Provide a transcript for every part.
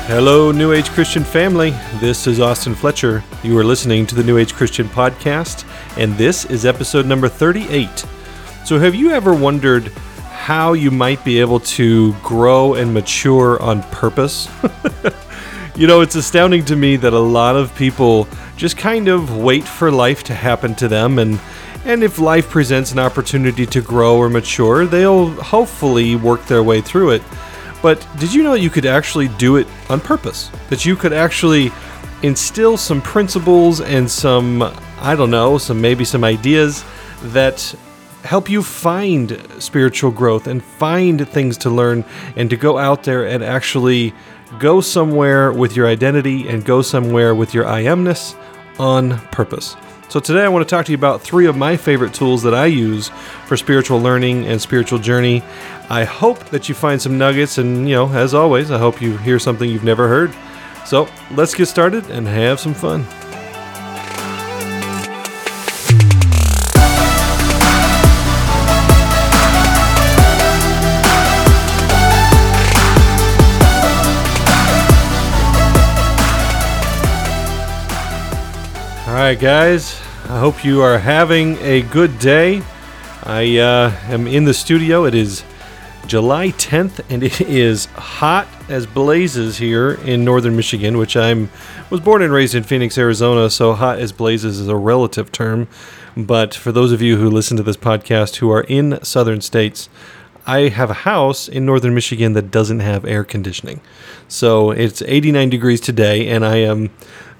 Hello, New Age Christian family. This is Austin Fletcher. You are listening to the New Age Christian Podcast, and this is episode number 38. So have you ever wondered how you might be able to grow and mature on purpose? It's astounding to me that a lot of people just kind of wait for life to happen to them, and if life presents an opportunity to grow or mature, they'll hopefully work their way through it. But did you know you could actually do it on purpose? That you could actually instill some principles and some ideas that help you find spiritual growth and find things to learn and to go out there and actually go somewhere with your identity and go somewhere with your I amness on purpose. So today I want to talk to you about 3 of my favorite tools that I use for spiritual learning and spiritual journey. I hope that you find some nuggets, and as always, I hope you hear something you've never heard. So let's get started and have some fun. Alright guys, I hope you are having a good day. I am in the studio. It is July 10th and it is hot as blazes here in northern Michigan, which was born and raised in Phoenix, Arizona, so hot as blazes is a relative term. But for those of you who listen to this podcast who are in southern states, I have a house in northern Michigan that doesn't have air conditioning. So it's 89 degrees today, and I am...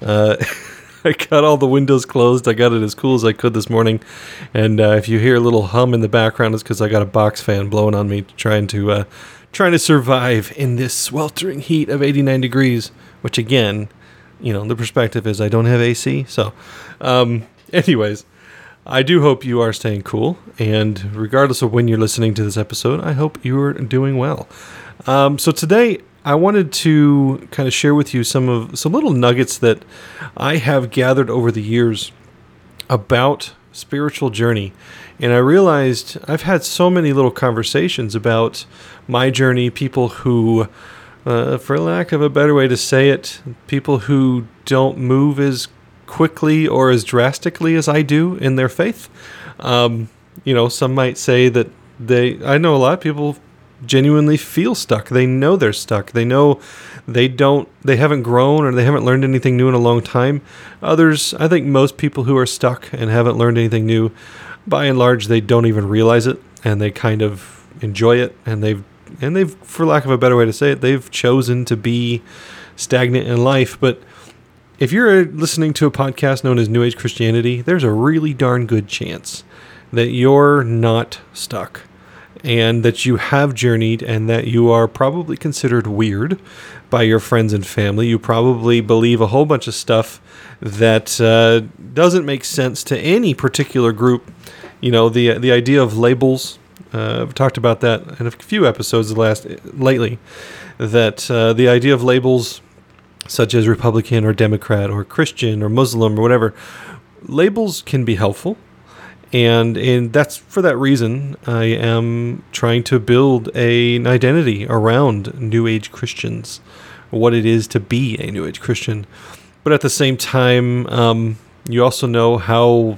I got all the windows closed. I got it as cool as I could this morning. And if you hear a little hum in the background, it's because I got a box fan blowing on me trying to survive in this sweltering heat of 89 degrees, which again, the perspective is I don't have AC. So anyways, I do hope you are staying cool. And regardless of when you're listening to this episode, I hope you are doing well. So today, I wanted to kind of share with you some little nuggets that I have gathered over the years about spiritual journey. And I realized I've had so many little conversations about my journey, people who, for lack of a better way to say it, people who don't move as quickly or as drastically as I do in their faith. Some might say that I know a lot of people genuinely feel stuck. They know they're stuck. They know they haven't grown or they haven't learned anything new in a long time. Others, I think most people who are stuck and haven't learned anything new, by and large, they don't even realize it, and they kind of enjoy it, and they've, for lack of a better way to say it, they've chosen to be stagnant in life. But if you're listening to a podcast known as New Age Christianity, there's a really darn good chance that you're not stuck, and that you have journeyed, and that you are probably considered weird by your friends and family. You probably believe a whole bunch of stuff that doesn't make sense to any particular group. The idea of labels. I've talked about that in a few episodes lately. That the idea of labels, such as Republican or Democrat or Christian or Muslim or whatever, labels can be helpful. And that's for that reason I am trying to build an identity around New Age Christians, what it is to be a New Age Christian. But at the same time, you also know how,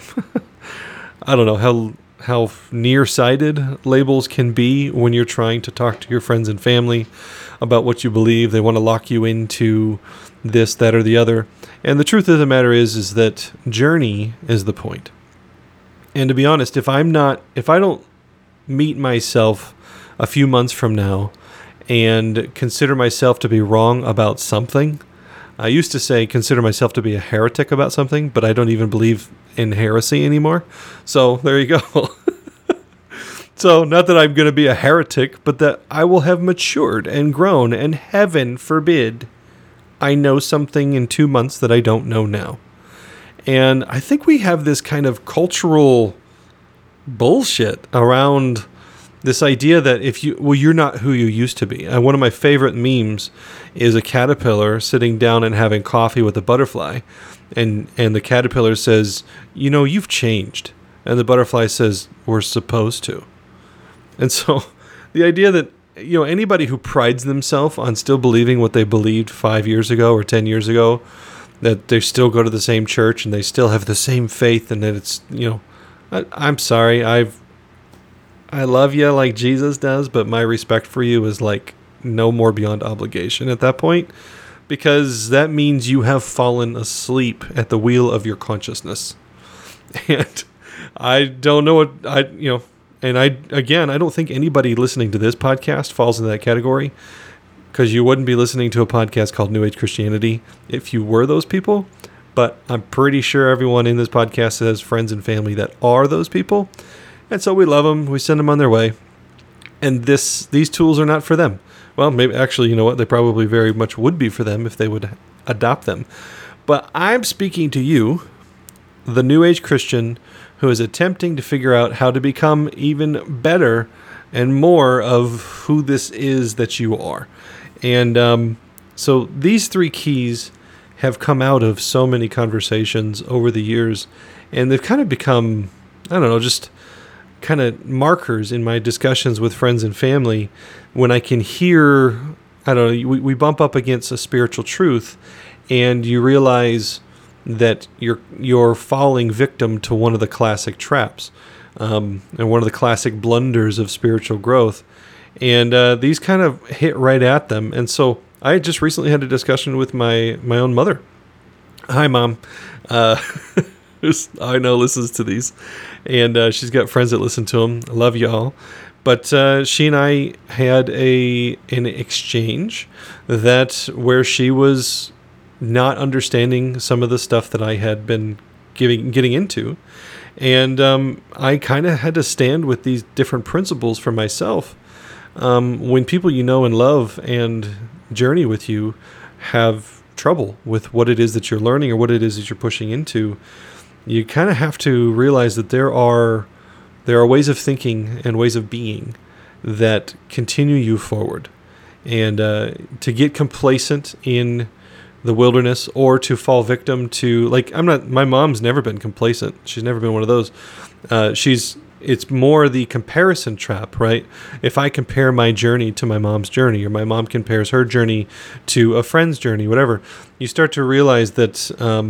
how nearsighted labels can be when you're trying to talk to your friends and family about what you believe. They want to lock you into this, that, or the other. And the truth of the matter is that journey is the point. And to be honest, if I don't meet myself a few months from now and consider myself to be wrong about something, I used to say consider myself to be a heretic about something, but I don't even believe in heresy anymore. So there you go. So not that I'm going to be a heretic, but that I will have matured and grown, and heaven forbid I know something in 2 months that I don't know now. And I think we have this kind of cultural bullshit around this idea that you're not who you used to be. And one of my favorite memes is a caterpillar sitting down and having coffee with a butterfly. And the caterpillar says, you've changed. And the butterfly says, we're supposed to. And so the idea that anybody who prides themselves on still believing what they believed 5 years ago or 10 years ago, that they still go to the same church and they still have the same faith, and that it's, I'm sorry, I love you like Jesus does, but my respect for you is like no more beyond obligation at that point, because that means you have fallen asleep at the wheel of your consciousness. And I don't know and I don't think anybody listening to this podcast falls into that category, because you wouldn't be listening to a podcast called New Age Christianity if you were those people. But I'm pretty sure everyone in this podcast has friends and family that are those people. And so we love them. We send them on their way. And these tools are not for them. Well, maybe actually, you know what? They probably very much would be for them if they would adopt them. But I'm speaking to you, the New Age Christian, who is attempting to figure out how to become even better and more of who this is that you are. And so these 3 keys have come out of so many conversations over the years, and they've kind of become, I don't know, just kind of markers in my discussions with friends and family when I can hear, I don't know, we bump up against a spiritual truth, and you realize that you're falling victim to one of the classic traps, and one of the classic blunders of spiritual growth. And these kind of hit right at them. And so I just recently had a discussion with my own mother. Hi, Mom. I know listens to these. And she's got friends that listen to them. I love y'all. But she and I had an exchange where she was not understanding some of the stuff that I had been getting into. And I kind of had to stand with these different principles for myself. When people you know and love and journey with you have trouble with what it is that you're learning or what it is that you're pushing into, you kind of have to realize that there are ways of thinking and ways of being that continue you forward. And to get complacent in the wilderness, or to fall victim to, my mom's never been complacent. She's never been one of those. It's more the comparison trap, right? If I compare my journey to my mom's journey, or my mom compares her journey to a friend's journey, whatever, you start to realize that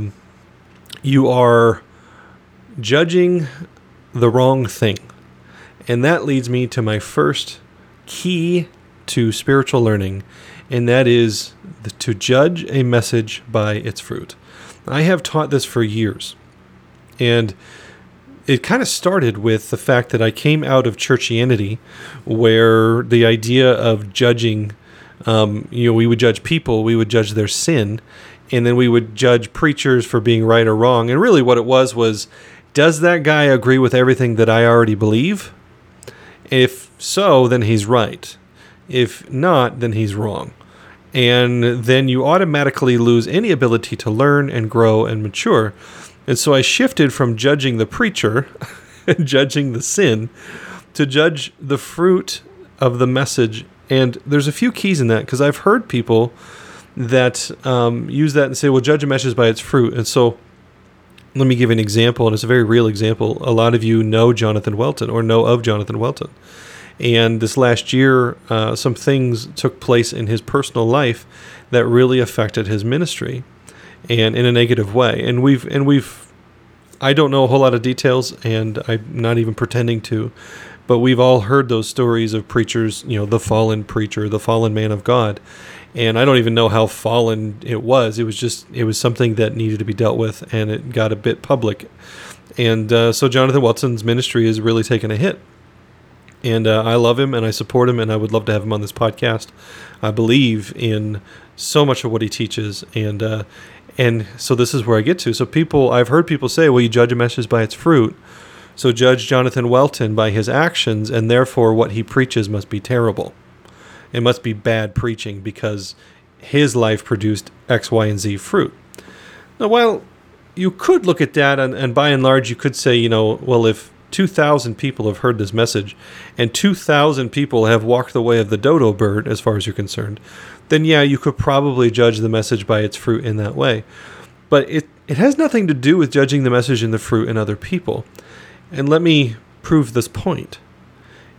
you are judging the wrong thing. And that leads me to my first key to spiritual learning, and that is to judge a message by its fruit. I have taught this for years, and it kind of started with the fact that I came out of churchianity, where the idea of judging, we would judge people, we would judge their sin, and then we would judge preachers for being right or wrong. And really what it was, does that guy agree with everything that I already believe? If so, then he's right. If not, then he's wrong. And then you automatically lose any ability to learn and grow and mature. And so I shifted from judging the preacher and judging the sin to judge the fruit of the message. And there's a few keys in that, because I've heard people that use that and say, well, judge a message by its fruit. And so let me give an example, and it's a very real example. A lot of you know Jonathan Welton, or know of Jonathan Welton. And this last year, some things took place in his personal life that really affected his ministry, and in a negative way. And I don't know a whole lot of details, and I'm not even pretending to, but we've all heard those stories of preachers, the fallen preacher, the fallen man of God. And I don't even know how fallen it was. It was something that needed to be dealt with, and it got a bit public. And so Jonathan Welton's ministry has really taken a hit. And I love him, and I support him, and I would love to have him on this podcast. I believe in so much of what he teaches, and so this is where I get to. So I've heard people say, well, you judge a message by its fruit. So judge Jonathan Welton by his actions, and therefore what he preaches must be terrible. It must be bad preaching because his life produced X, Y, and Z fruit. Now, while you could look at that, and by and large you could say, well, if 2,000 people have heard this message, and 2,000 people have walked the way of the dodo bird, as far as you're concerned, then yeah, you could probably judge the message by its fruit in that way. But it has nothing to do with judging the message and the fruit in other people. And let me prove this point.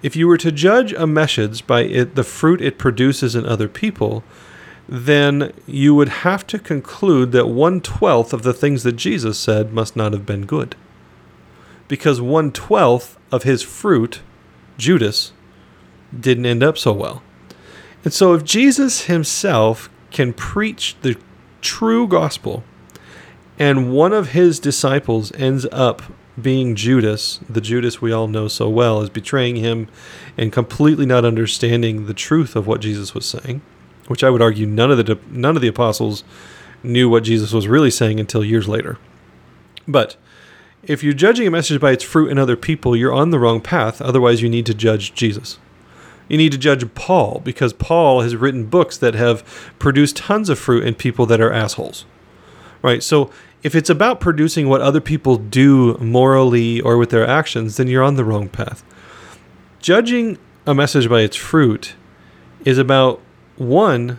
If you were to judge a message by the fruit it produces in other people, then you would have to conclude that 1/12 of the things that Jesus said must not have been good. Because 1/12 of his fruit, Judas, didn't end up so well. And so if Jesus himself can preach the true gospel, and one of his disciples ends up being Judas, the Judas we all know so well, is betraying him and completely not understanding the truth of what Jesus was saying, which I would argue none of the apostles knew what Jesus was really saying until years later. But if you're judging a message by its fruit in other people, you're on the wrong path. Otherwise, you need to judge Jesus. You need to judge Paul, because Paul has written books that have produced tons of fruit in people that are assholes. Right? So if it's about producing what other people do morally or with their actions, then you're on the wrong path. Judging a message by its fruit is about, one,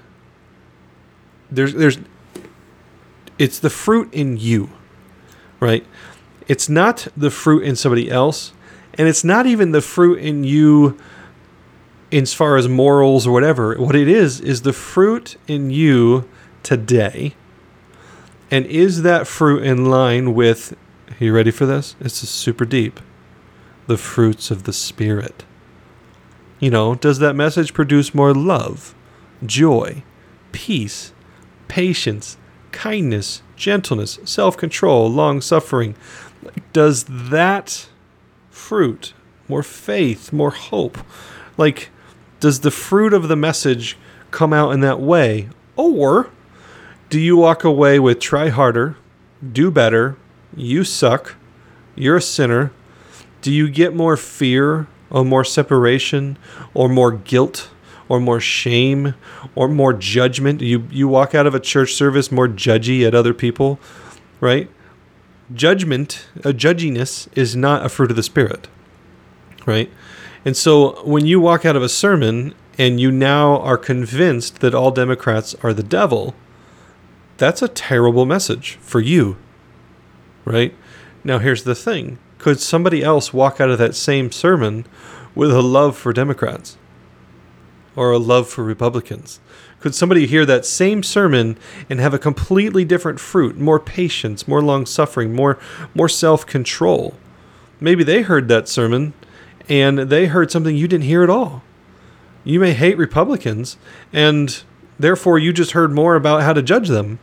it's the fruit in you, right? It's not the fruit in somebody else, and it's not even the fruit in you as far as morals or whatever. What it is the fruit in you today. And is that fruit in line with, are you ready for this? It's super deep. The fruits of the Spirit. Does that message produce more love, joy, peace, patience, kindness, gentleness, self-control, long-suffering? Does that fruit, more faith, more hope, does the fruit of the message come out in that way? Or do you walk away with try harder, do better, you suck, you're a sinner? Do you get more fear or more separation or more guilt or more shame or more judgment? You walk out of a church service more judgy at other people, right? Judginess is not a fruit of the Spirit, right? And so when you walk out of a sermon and you now are convinced that all Democrats are the devil, that's a terrible message for you, right? Now, here's the thing. Could somebody else walk out of that same sermon with a love for Democrats or a love for Republicans? Could somebody hear that same sermon and have a completely different fruit, more patience, more long-suffering, more self-control? Maybe they heard that sermon and they heard something you didn't hear at all. You may hate Republicans, and therefore you just heard more about how to judge them.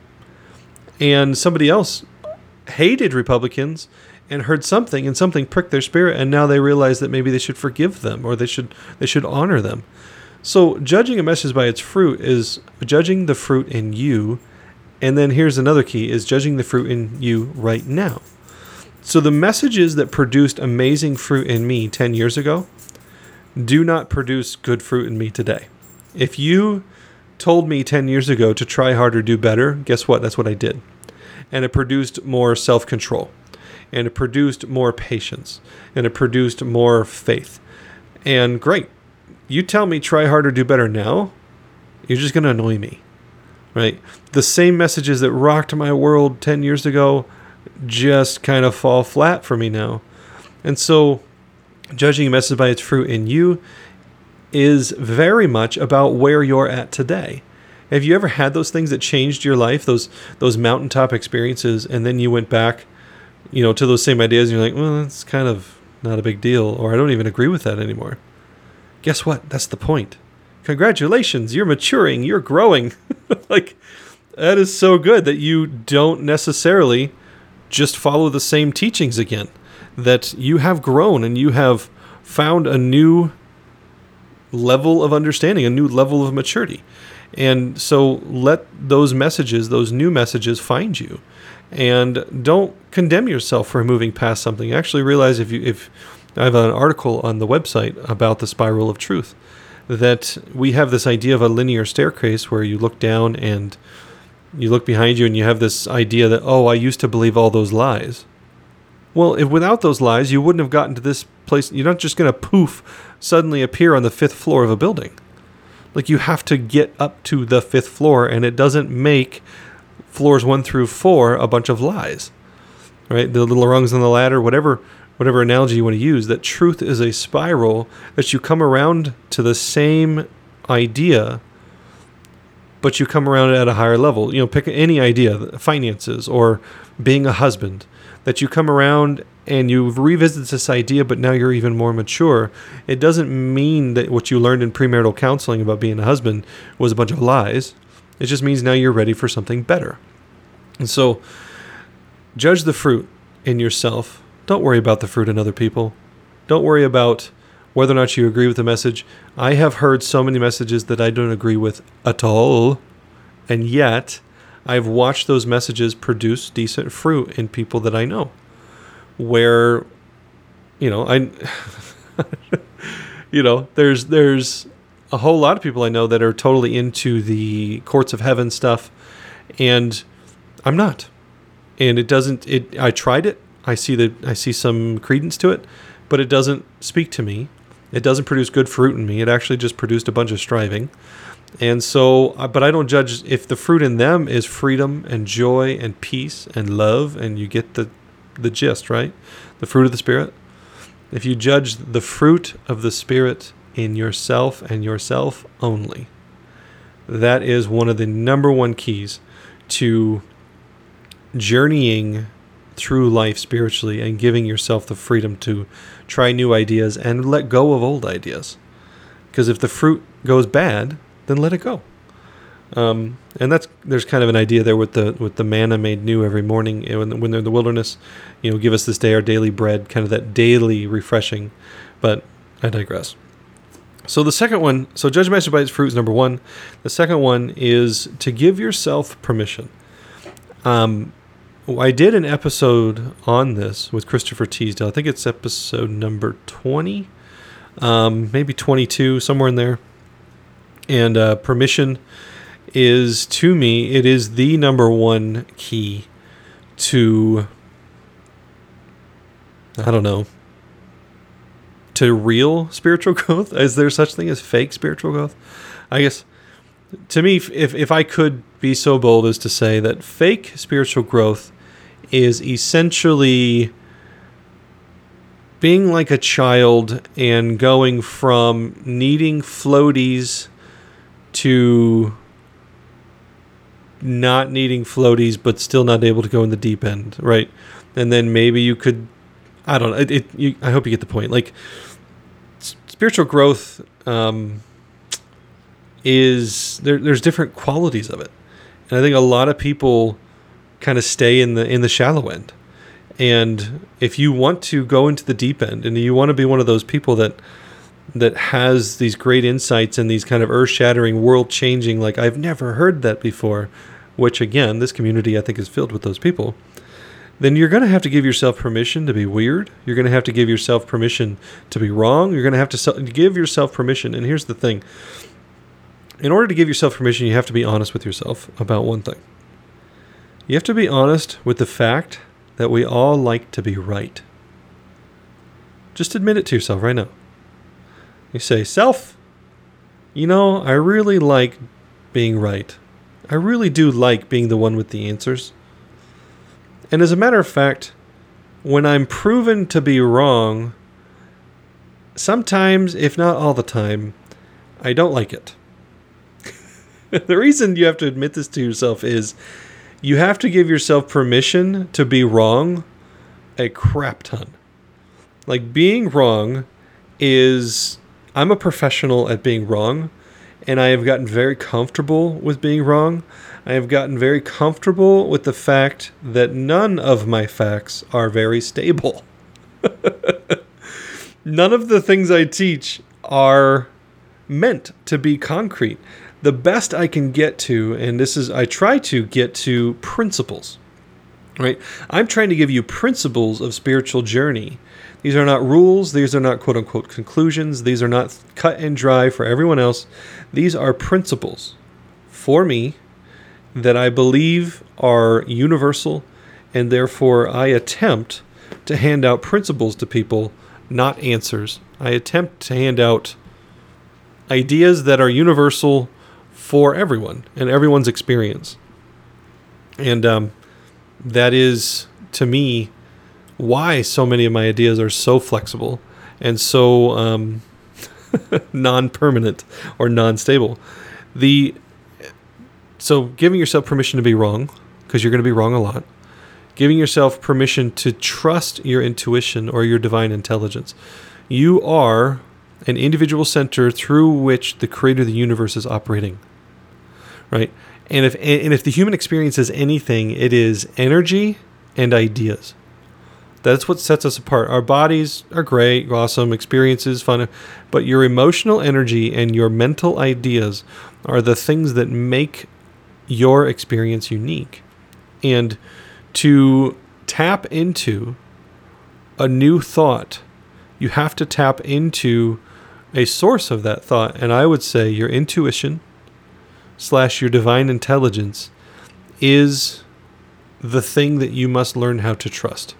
And somebody else hated Republicans and heard something, and something pricked their spirit, and now they realize that maybe they should forgive them or they should honor them. So judging a message by its fruit is judging the fruit in you. And then here's another key, is judging the fruit in you right now. So the messages that produced amazing fruit in me 10 years ago do not produce good fruit in me today. If you told me 10 years ago to try harder, do better, guess what? That's what I did. And it produced more self-control. And it produced more patience. And it produced more faith. And great. You tell me try harder, do better now, you're just going to annoy me, right? The same messages that rocked my world 10 years ago just kind of fall flat for me now. And so judging a message by its fruit in you is very much about where you're at today. Have you ever had those things that changed your life, those mountaintop experiences, and then you went back, to those same ideas, and you're like, well, that's kind of not a big deal, or I don't even agree with that anymore? Guess what? That's the point. Congratulations, you're maturing, you're growing. That is so good that you don't necessarily just follow the same teachings again, that you have grown and you have found a new level of understanding, a new level of maturity. And so let those messages, those new messages, find you. And don't condemn yourself for moving past something. Actually realize if I have an article on the website about the spiral of truth, that we have this idea of a linear staircase where you look down and you look behind you and you have this idea that, oh, I used to believe all those lies. Well, if without those lies, you wouldn't have gotten to this place. You're not just going to poof, suddenly appear on the 5th floor of a building. You have to get up to the 5th floor, and it doesn't make floors 1 through 4 a bunch of lies, right? The little rungs on the ladder, whatever whatever analogy you want to use, that truth is a spiral, that you come around to the same idea, but you come around at a higher level. Pick any idea, finances or being a husband, that you come around and you've revisited this idea, but now you're even more mature. It doesn't mean that what you learned in premarital counseling about being a husband was a bunch of lies. It just means now you're ready for something better. And so, judge the fruit in yourself. Don't worry about the fruit in other people. Don't worry about whether or not you agree with the message. I have heard so many messages that I don't agree with at all, and yet I've watched those messages produce decent fruit in people that I know. Where, there's a whole lot of people I know that are totally into the courts of heaven stuff, and I'm not. And I tried it. I see some credence to it, but it doesn't speak to me. It doesn't produce good fruit in me. It actually just produced a bunch of striving. And so, but I don't judge if the fruit in them is freedom and joy and peace and love, and you get the gist, right? The fruit of the Spirit. If you judge the fruit of the Spirit in yourself and yourself only, that is one of the number one keys to journeying through life spiritually and giving yourself the freedom to try new ideas and let go of old ideas. Because if the fruit goes bad, then let it go. And there's kind of an idea there with the manna made new every morning when they're in the wilderness. Give us this day our daily bread, kind of that daily refreshing. But I digress. So the second one, judge a master by its fruit is number one. The second one is to give yourself permission. I did an episode on this with Christopher Teasdale. I think it's episode number 20, maybe 22, somewhere in there. And permission is, to me, it is the number one key to, to real spiritual growth. Is there such thing as fake spiritual growth? I guess, to me, if I could be so bold as to say that fake spiritual growth is essentially being like a child and going from needing floaties to not needing floaties but still not able to go in the deep end, right? And then maybe you could, I don't know, I hope you get the point. Like, spiritual growth is, there's different qualities of it. And I think a lot of people kind of stay in the shallow end. And if you want to go into the deep end and you want to be one of those people that has these great insights and these kind of earth-shattering, world-changing, like, I've never heard that before, which, again, this community, I think, is filled with those people, then you're going to have to give yourself permission to be weird. You're going to have to give yourself permission to be wrong. You're going to have to give yourself permission. And here's the thing. In order to give yourself permission, you have to be honest with yourself about one thing. You have to be honest with the fact that we all like to be right. Just admit it to yourself right now. You say, self, I really like being right. I really do like being the one with the answers. And as a matter of fact, when I'm proven to be wrong, sometimes, if not all the time, I don't like it. The reason you have to admit this to yourself is you have to give yourself permission to be wrong a crap ton. Like, being wrong is, I'm a professional at being wrong, and I have gotten very comfortable with being wrong. I have gotten very comfortable with the fact that none of my facts are very stable. None of the things I teach are meant to be concrete. The best I can get to, and I try to get to principles, right? I'm trying to give you principles of spiritual journey. These are not rules. These are not quote unquote conclusions. These are not cut and dry for everyone else. These are principles for me that I believe are universal, and therefore I attempt to hand out principles to people, not answers. I attempt to hand out ideas that are universal for everyone and everyone's experience. And that is, to me, why so many of my ideas are so flexible and so non-permanent or non-stable. So giving yourself permission to be wrong, because you're going to be wrong a lot. Giving yourself permission to trust your intuition or your divine intelligence. You are an individual center through which the creator of the universe is operating. Right? And if the human experience is anything, it is energy and ideas. That's what sets us apart. Our bodies are great, awesome, experiences, fun, but your emotional energy and your mental ideas are the things that make your experience unique. And to tap into a new thought, you have to tap into a source of that thought. And I would say your intuition / your divine intelligence is the thing that you must learn how to trust.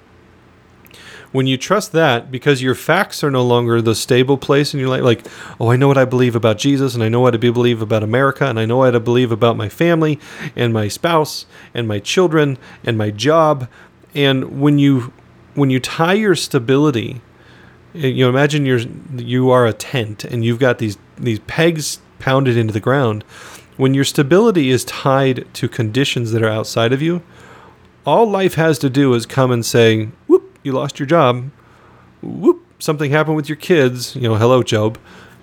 When you trust that, because your facts are no longer the stable place in your life, like, oh, I know what I believe about Jesus, and I know what I believe about America, and I know what I believe about my family, and my spouse, and my children, and my job. And when you tie your stability, imagine you are a tent, and you've got these pegs pounded into the ground. When your stability is tied to conditions that are outside of you, all life has to do is come and say, whoop, you lost your job. Whoop, something happened with your kids. Hello, Job.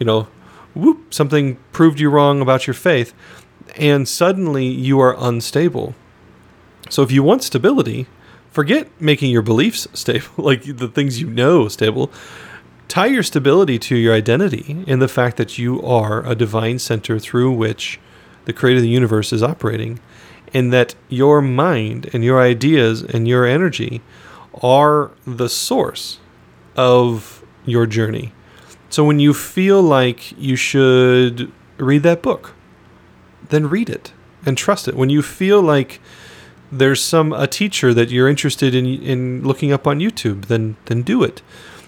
Whoop, something proved you wrong about your faith. And suddenly you are unstable. So if you want stability, forget making your beliefs stable, like the things stable. Tie your stability to your identity in the fact that you are a divine center through which the creator of the universe is operating, and that your mind and your ideas and your energy are the source of your journey. So when you feel like you should read that book, then read it and trust it. When you feel like there's a teacher that you're interested in looking up on YouTube, then do it.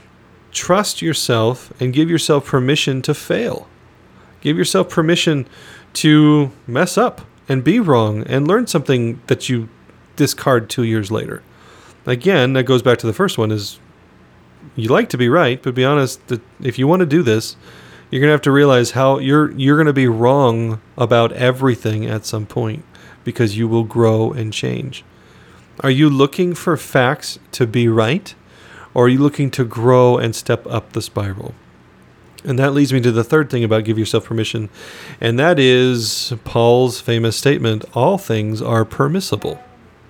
Trust yourself and give yourself permission to fail. Give yourself permission to mess up and be wrong and learn something that you discard 2 years later. Again, that goes back to the first one, is you like to be right, but be honest, that if you want to do this, you're going to have to realize how you're going to be wrong about everything at some point, because you will grow and change. Are you looking for facts to be right, or are you looking to grow and step up the spiral? And that leads me to the third thing about give yourself permission, and that is Paul's famous statement, all things are permissible.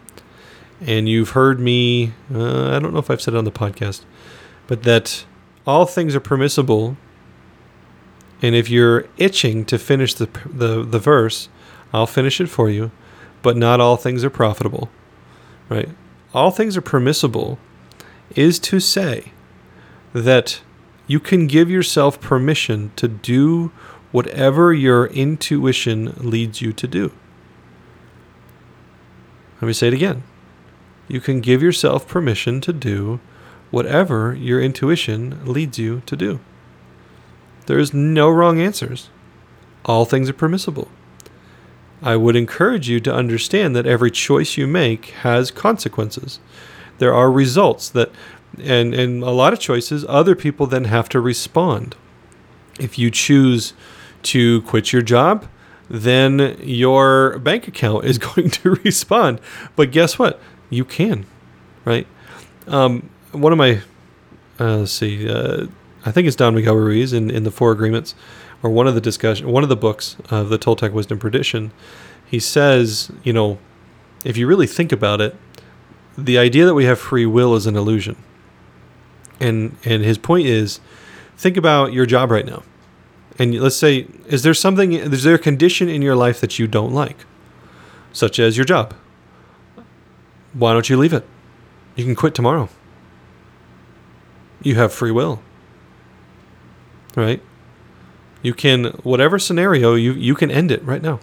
And you've heard me, I don't know if I've said it on the podcast, but that all things are permissible. And if you're itching to finish the verse, I'll finish it for you, but not all things are profitable, right? All things are permissible is to say that you can give yourself permission to do whatever your intuition leads you to do. Let me say it again. You can give yourself permission to do whatever your intuition leads you to do. There is no wrong answers. All things are permissible. I would encourage you to understand that every choice you make has consequences. There are results that, and a lot of choices, other people then have to respond. If you choose to quit your job, then your bank account is going to respond. But guess what? You can, right? One of my, I think it's Don Miguel Ruiz in the Four Agreements, or one of the books of the Toltec Wisdom Tradition. He says, if you really think about it, the idea that we have free will is an illusion. And his point is, think about your job right now. And let's say, is there a condition in your life that you don't like? Such as your job. Why don't you leave it? You can quit tomorrow. You have free will. Right? You can, whatever scenario, you can end it right now.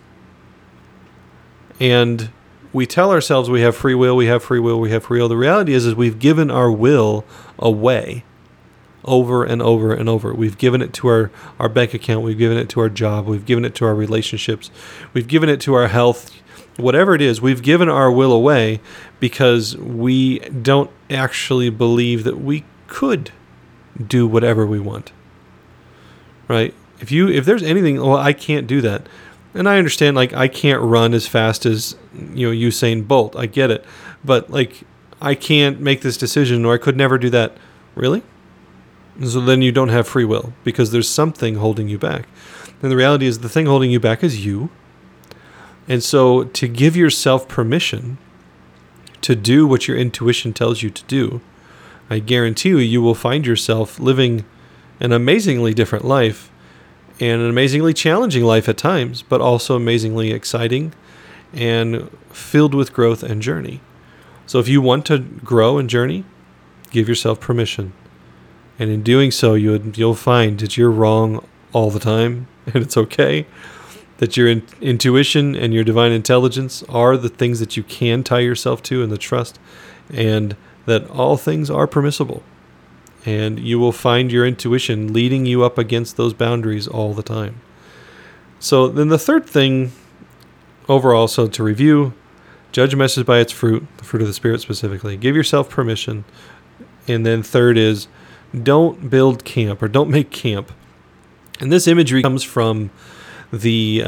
And we tell ourselves we have free will, we have free will, we have free will. The reality is we've given our will away over and over and over. We've given it to our bank account. We've given it to our job. We've given it to our relationships. We've given it to our health. whatever it is, we've given our will away because we don't actually believe that we could do whatever we want. Right? If there's anything, well, I can't do that. And I understand, like, I can't run as fast as, Usain Bolt. I get it. But, like, I can't make this decision, or I could never do that. Really? So then you don't have free will, because there's something holding you back. And the reality is the thing holding you back is you. And so to give yourself permission to do what your intuition tells you to do, I guarantee you will find yourself living an amazingly different life, and an amazingly challenging life at times, but also amazingly exciting and filled with growth and journey. So if you want to grow and journey, give yourself permission. And in doing so, you'll find that you're wrong all the time, and it's okay. That your intuition and your divine intelligence are the things that you can tie yourself to and the trust, and that all things are permissible. And you will find your intuition leading you up against those boundaries all the time. So then the third thing overall, so to review, judge a message by its fruit, the fruit of the Spirit specifically. Give yourself permission. And then third is, don't build camp, or don't make camp. And this imagery comes from the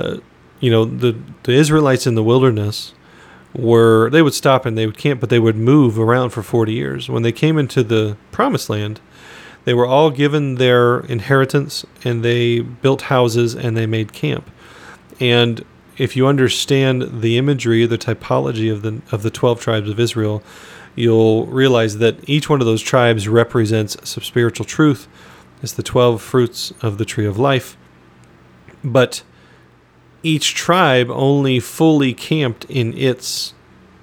Israelites in the wilderness. They would stop and they would camp, but they would move around for 40 years. When they came into the promised land, they were all given their inheritance, and they built houses and they made camp. And if you understand the imagery, the typology of the 12 tribes of Israel, you'll realize that each one of those tribes represents some spiritual truth. It's the 12 fruits of the tree of life. But each tribe only fully camped in its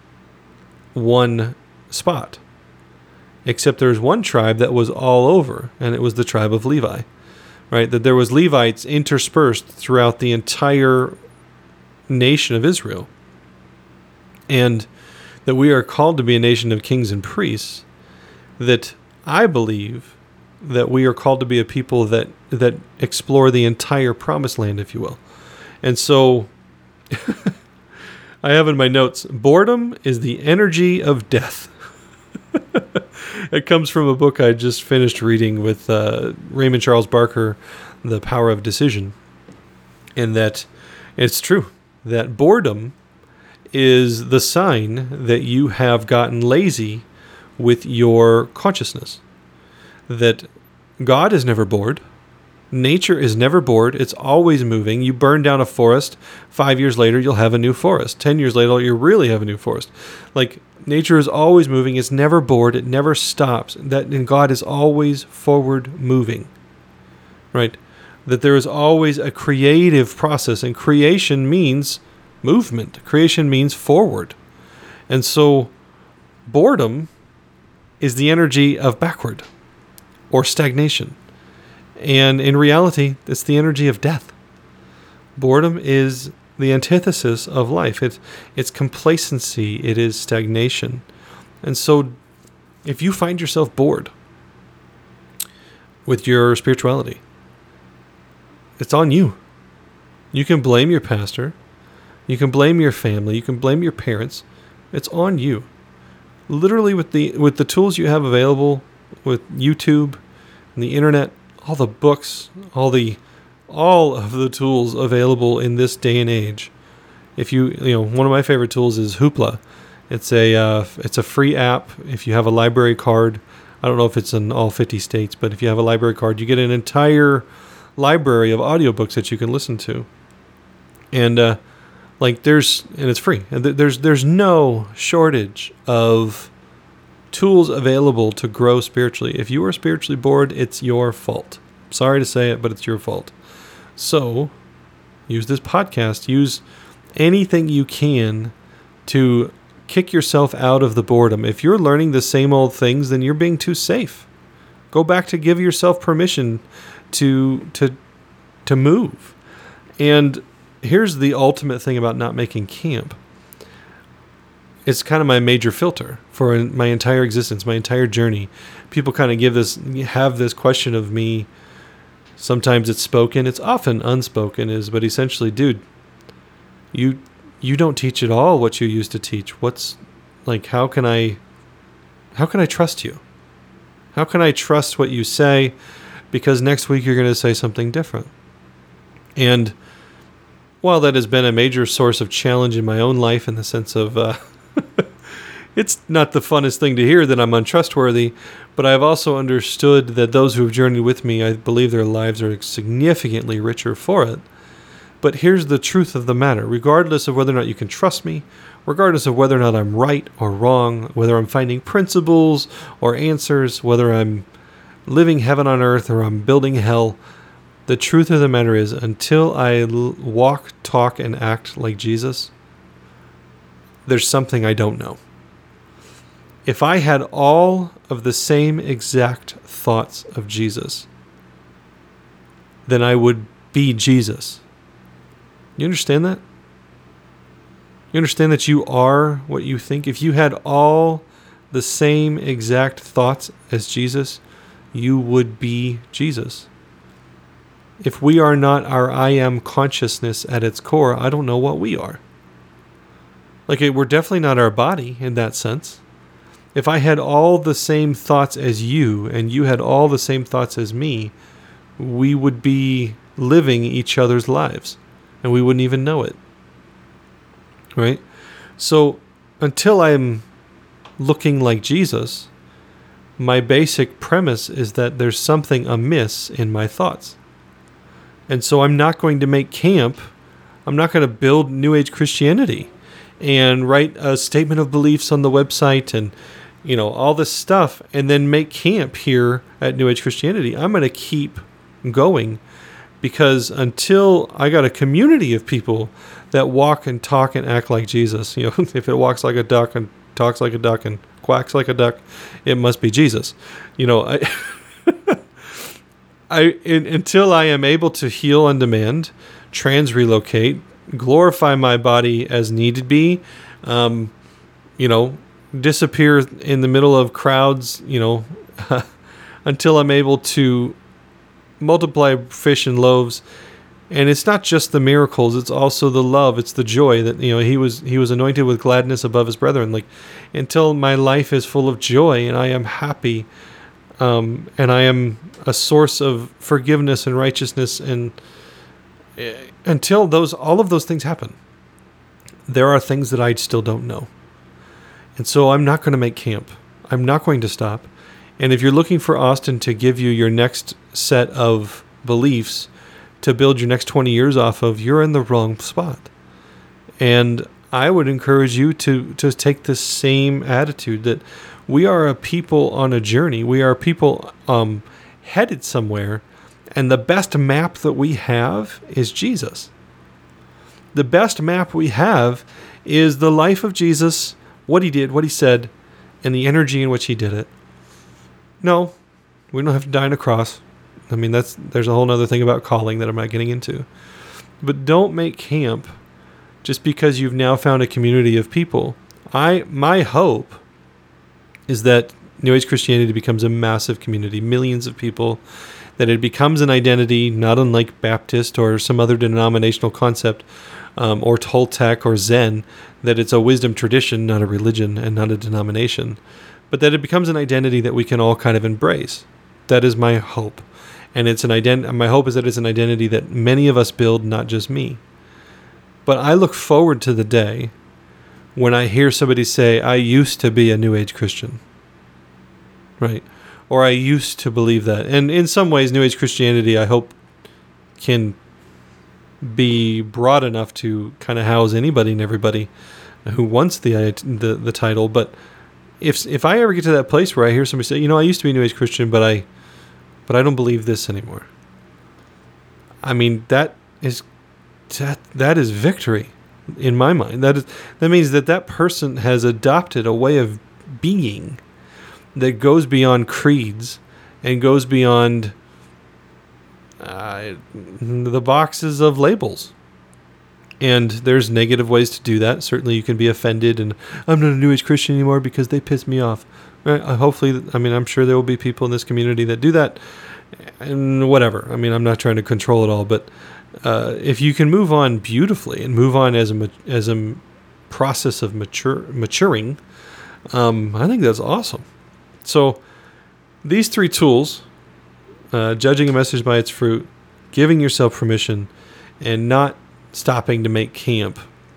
one spot. Except there's one tribe that was all over, and it was the tribe of Levi. Right? That there was Levites interspersed throughout the entire nation of Israel. And that we are called to be a nation of kings and priests. That I believe that we are called to be a people that explore the entire promised land, if you will. And so I have in my notes, boredom is the energy of death. It comes from a book I just finished reading with Raymond Charles Barker, The Power of Decision. And that it's true that boredom is the sign that you have gotten lazy with your consciousness. That God is never bored. Nature is never bored. It's always moving. You burn down a forest. 5 years later, you'll have a new forest. 10 years later, you really have a new forest. Like, nature is always moving. It's never bored. It never stops. And God is always forward moving. Right? That there is always a creative process. And creation means movement. Creation means forward. And so, boredom is the energy of backward or stagnation. And in reality, it's the energy of death. Boredom is the antithesis of life. It's complacency. It is stagnation. And so if you find yourself bored with your spirituality, it's on you. You can blame your pastor. You can blame your family. You can blame your parents. It's on you. Literally with the tools you have available, with YouTube and the internet, all the books, all of the tools available in this day and age. If one of my favorite tools is Hoopla. It's a free app. If you have a library card, I don't know if it's in all 50 states, but if you have a library card, you get an entire library of audiobooks that you can listen to. And and it's free. And there's no shortage of tools available to grow spiritually. If you are spiritually bored, it's your fault. Sorry to say it, but it's your fault. So use this podcast. Use anything you can to kick yourself out of the boredom. If you're learning the same old things, then you're being too safe. Go back to give yourself permission to move. And here's the ultimate thing about not making camp. It's kind of my major filter for my entire existence, my entire journey. People kind of have this question of me. Sometimes it's spoken, it's often unspoken, but essentially, dude, you you don't teach at all what you used to teach. How can I trust you? How can I trust what you say? Because next week you're going to say something different. And while that has been a major source of challenge in my own life in the sense of it's not the funnest thing to hear that I'm untrustworthy, but I've also understood that those who have journeyed with me, I believe their lives are significantly richer for it. But here's the truth of the matter. Regardless of whether or not you can trust me, regardless of whether or not I'm right or wrong, whether I'm finding principles or answers, whether I'm living heaven on earth or I'm building hell, the truth of the matter is, until I walk, talk, and act like Jesus, there's something I don't know. If I had all of the same exact thoughts of Jesus, then I would be Jesus. You understand that? You understand that you are what you think? If you had all the same exact thoughts as Jesus, you would be Jesus. If we are not our I am consciousness at its core, I don't know what we are. We're definitely not our body in that sense. If I had all the same thoughts as you, and you had all the same thoughts as me, we would be living each other's lives, and we wouldn't even know it. Right? So, until I'm looking like Jesus, my basic premise is that there's something amiss in my thoughts. And so I'm not going to make camp. I'm not going to build New Age Christianity and write a statement of beliefs on the website and all this stuff, and then make camp here at New Age Christianity. I'm going to keep going, because until I got a community of people that walk and talk and act like Jesus, if it walks like a duck and talks like a duck and quacks like a duck, it must be Jesus. Until I am able to heal on demand, trans-relocate, glorify my body as needed be, disappear in the middle of crowds, until I'm able to multiply fish and loaves. And it's not just the miracles, it's also the love, it's the joy that, he was anointed with gladness above his brethren. Until my life is full of joy and I am happy, and I am a source of forgiveness and righteousness, and until all of those things happen, there are things that I still don't know. And so I'm not going to make camp. I'm not going to stop. And if you're looking for Austin to give you your next set of beliefs to build your next 20 years off of, you're in the wrong spot. And I would encourage you to take the same attitude, that we are a people on a journey. We are people headed somewhere. And the best map that we have is Jesus. The best map we have is the life of Jesus, what he did, what he said, and the energy in which he did it. No, we don't have to die on a cross. I mean, there's a whole other thing about calling that I'm not getting into. But don't make camp just because you've now found a community of people. My hope is that New Age Christianity becomes a massive community, millions of people, that it becomes an identity, not unlike Baptist or some other denominational concept, or Toltec or Zen, that it's a wisdom tradition, not a religion and not a denomination, but that it becomes an identity that we can all kind of embrace. That is my hope. And my hope is that it's an identity that many of us build, not just me. But I look forward to the day when I hear somebody say, I used to be a New Age Christian. Right? Or I used to believe that. And in some ways, New Age Christianity, I hope, can be broad enough to kind of house anybody and everybody who wants the title. But if I ever get to that place where I hear somebody say, I used to be a New Age Christian, but I don't believe this anymore. I mean, that is victory in my mind. That means that person has adopted a way of being that goes beyond creeds and goes beyond the boxes of labels. And there's negative ways to do that. Certainly you can be offended and I'm not a New Age Christian anymore because they piss me off. Right? I'm sure there will be people in this community that do that and whatever. I mean, I'm not trying to control it all, but if you can move on beautifully and move on as a process of maturing, I think that's awesome. So these 3 tools, judging a message by its fruit, giving yourself permission, and not stopping to make camp,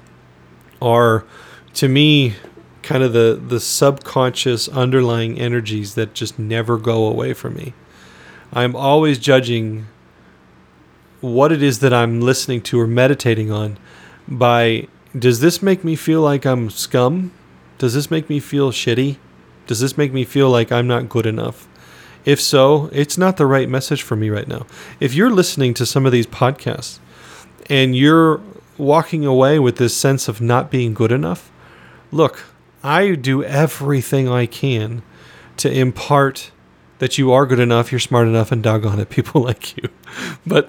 are, to me, kind of the subconscious underlying energies that just never go away from me. I'm always judging what it is that I'm listening to or meditating on by, does this make me feel like I'm scum? Does this make me feel shitty? Does this make me feel like I'm not good enough? If so, it's not the right message for me right now. If you're listening to some of these podcasts and you're walking away with this sense of not being good enough, look, I do everything I can to impart that you are good enough, you're smart enough, and doggone it, people like you. But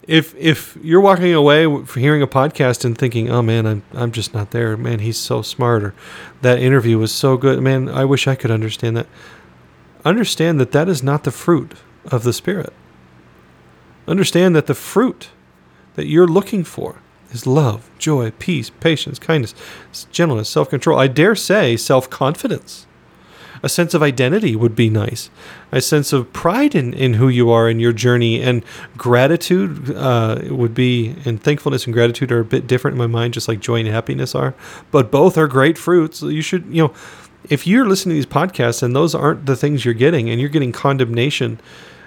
if you're walking away from hearing a podcast and thinking, oh man, I'm just not there, man, he's so smart, or that interview was so good, man, I wish I could understand that. Understand that that is not the fruit of the Spirit. Understand that the fruit that you're looking for is love, joy, peace, patience, kindness, gentleness, self-control. I dare say self-confidence. A sense of identity would be nice. A sense of pride in who you are in your journey, and gratitude would be, and thankfulness and gratitude are a bit different in my mind, just like joy and happiness are. But both are great fruits. You should, if you're listening to these podcasts and those aren't the things you're getting, and you're getting condemnation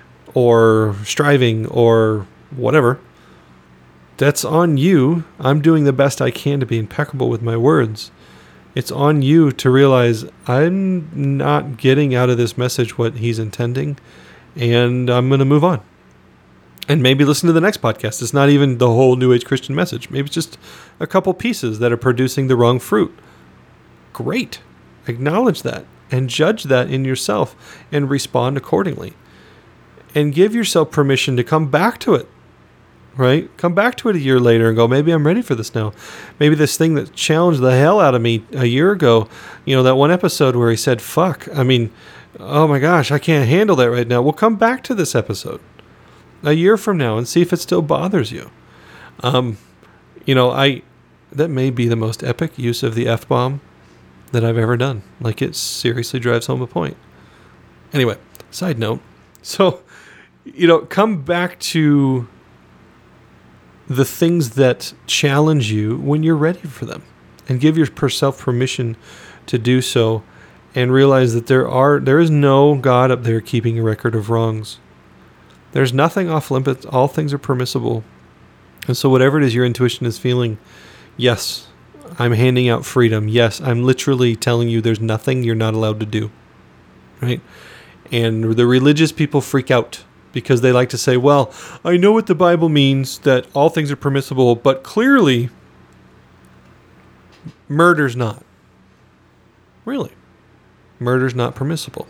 or striving or whatever, that's on you. I'm doing the best I can to be impeccable with my words. It's on you to realize I'm not getting out of this message what he's intending, and I'm going to move on. And maybe listen to the next podcast. It's not even the whole New Age Christian message. Maybe it's just a couple pieces that are producing the wrong fruit. Great. Acknowledge that and judge that in yourself and respond accordingly. And give yourself permission to come back to it. Right? Come back to it a year later and go, maybe I'm ready for this now. Maybe this thing that challenged the hell out of me a year ago, that one episode where he said, fuck, oh my gosh, I can't handle that right now. Well, come back to this episode a year from now and see if it still bothers you. That may be the most epic use of the F-bomb that I've ever done. Like, it seriously drives home a point. Anyway, side note. So, come back to the things that challenge you when you're ready for them, and give yourself permission to do so, and realize that there is no God up there keeping a record of wrongs. There's nothing off limits. All things are permissible. And so whatever it is your intuition is feeling, yes, I'm handing out freedom. Yes, I'm literally telling you there's nothing you're not allowed to do. Right? And the religious people freak out, because they like to say, well, I know what the Bible means, that all things are permissible, but clearly murder's not. Really? Murder's not permissible.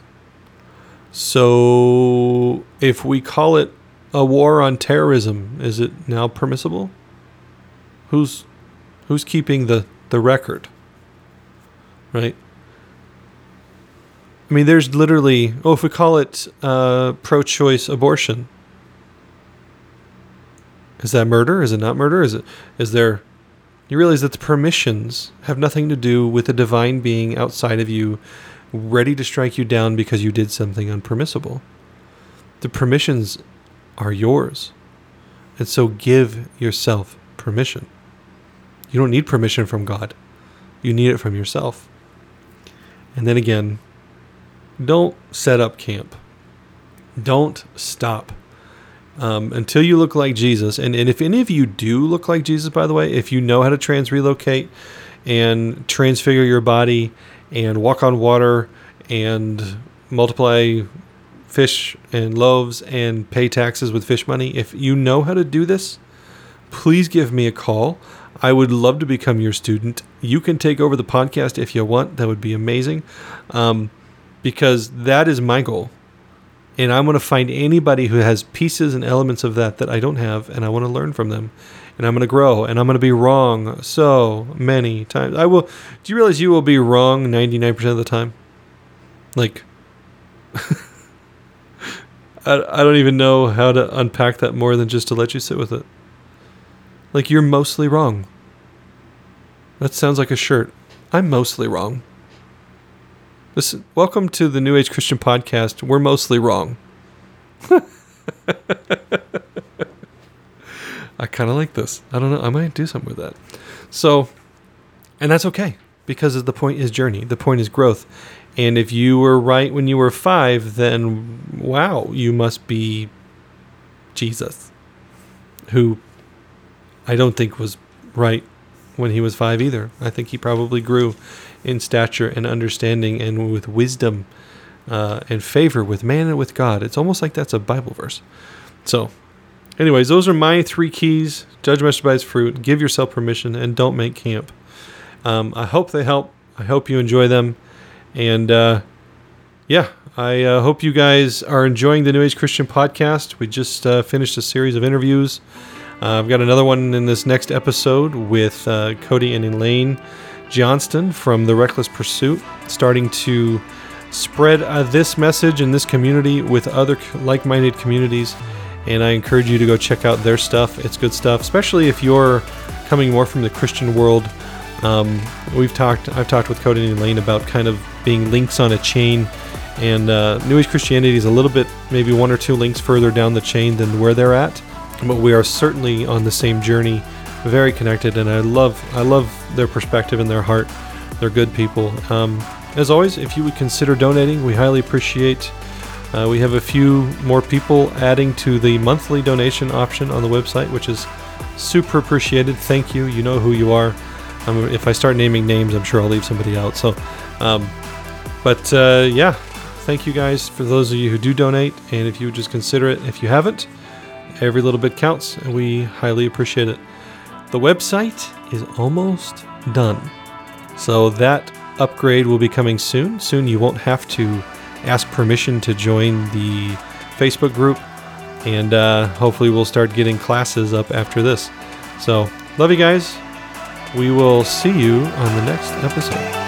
So if we call it a war on terrorism, is it now permissible? Who's keeping the record? Right? There's literally, if we call it pro-choice abortion, is that murder? Is it not murder? You realize that the permissions have nothing to do with a divine being outside of you, ready to strike you down because you did something unpermissible. The permissions are yours. And so give yourself permission. You don't need permission from God. You need it from yourself. And then again, don't set up camp. Don't stop until you look like Jesus. And if any of you do look like Jesus, by the way, if you know how to relocate and transfigure your body and walk on water and multiply fish and loaves and pay taxes with fish money, if you know how to do this, please give me a call. I would love to become your student. You can take over the podcast if you want. That would be amazing. Because that is my goal. And I'm going to find anybody who has pieces and elements of that I don't have, and I want to learn from them. And I'm going to grow, and I'm going to be wrong so many times. Do you realize you will be wrong 99% of the time? Like, I don't even know how to unpack that more than just to let you sit with it. Like, you're mostly wrong. That sounds like a shirt. I'm mostly wrong. Welcome to the New Age Christian Podcast. We're mostly wrong. I kind of like this. I don't know. I might do something with that. So, and that's okay, because the point is journey. The point is growth. And if you were right when you were 5, then wow, you must be Jesus, who I don't think was right when he was 5 either. I think he probably grew in stature and understanding and with wisdom and favor with man and with God. It's almost like that's a Bible verse. So, anyways, those are my 3 keys. Judge Master by his fruit. Give yourself permission and don't make camp. I hope they help. I hope you enjoy them. And I hope you guys are enjoying the New Age Christian Podcast. We just finished a series of interviews. I've got another one in this next episode with Cody and Elaine Johnston from The Reckless Pursuit, starting to spread this message in this community with other like-minded communities. And I encourage you to go check out their stuff. It's good stuff, especially if you're coming more from the Christian world. I've talked with Cody and Elaine about kind of being links on a chain, and New Age Christianity is a little bit, maybe 1 or 2 links further down the chain than where they're at, but we are certainly on the same journey, very connected, and I love their perspective and their heart. They're good people. As always, if you would consider donating, we highly appreciate. We have a few more people adding to the monthly donation option on the website, which is super appreciated. Thank you. You know who you are. If I start naming names, I'm sure I'll leave somebody out. So, thank you guys for those of you who do donate. And if you would just consider it, if you haven't, every little bit counts, and we highly appreciate it. The website is almost done. So that upgrade will be coming soon. Soon you won't have to ask permission to join the Facebook group. And hopefully we'll start getting classes up after this. So, love you guys. We will see you on the next episode.